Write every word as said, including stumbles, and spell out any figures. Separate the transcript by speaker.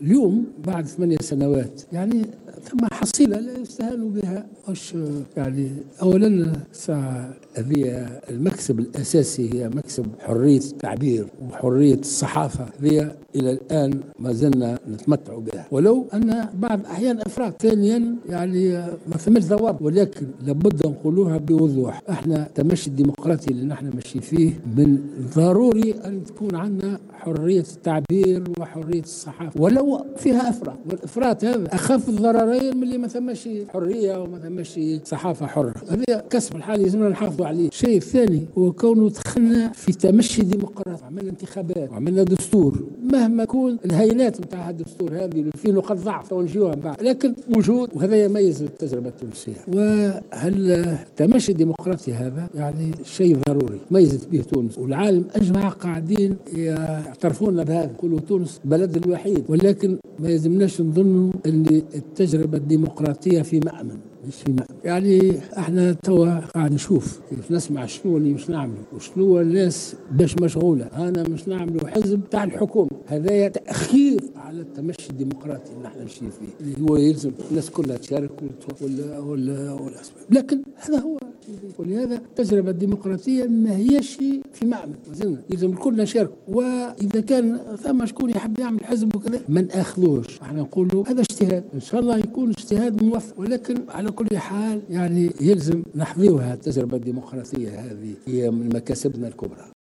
Speaker 1: اليوم بعد ثمانية سنوات يعني ثم حصيلة لا يستهان بها. مش يعني أولا ساعة هذه المكسب الأساسي هي مكسب حرية التعبير وحرية الصحافة، هي إلى الآن ما زلنا نتمتع بها، ولو أن بعض الأحيان أفراد. ثانيا يعني ما فماش ضوابط، ولكن لابد نقولوها بوضوح. احنا التمشي الديمقراطي اللي نحن ماشي فيه من ضروري أن تكون عندنا حرية التعبير وحرية الصحافة ولو فيها أفراط، والإفراط هذا أخف الضررين من اللي ما ثمش حرية وما ثمش صحافة حرة. هذا كسب الحال لازمنا نحافظوا عليه. الشيء الثاني هو كونه دخلنا في تمشي ديمقراطي، عملنا انتخابات وعملنا دستور، مهما يكون الهينات نتاع الدستور هذه في نقاط ضعف ونجيوها بعد، لكن موجود، وهذا يميز التجربة التونسية. وهل التمشي الديمقراطي هذا يعني شيء ضروري ميزت به تونس، والعالم أجمع قاعدين يعترفون بهذا، يقولوا تونس بلد الوحيد، ولكن ما يلزمناش نظنوا أن التجربة الديمقراطية في مأمن، مش في مأمن. يعني احنا توا قاعد نشوف كيف نسمع شنو اللي مش نعمله وشنو الناس باش مشغولة. أنا مش نعمله حزب تاع الحكومة، هذا تأخير على التمشي الديمقراطي اللي نحن نمشي فيه، اللي هو يلزم الناس كلها تشارك ولا ولا والأسباب. لكن هذا هو، ولهذا التجربة الديمقراطية ما هيش في مأمن، وزلنا يلزم الكل نشارك. وإذا كان ثم شكون يحب يعمل حزب وكذا ما ناخذوش، احنا نقولوا هذا اجتهاد، إن شاء الله يكون اجتهاد موفق، ولكن على كل حال يعني يلزم نحظيها. التجربة الديمقراطية هذه هي من مكاسبنا الكبرى.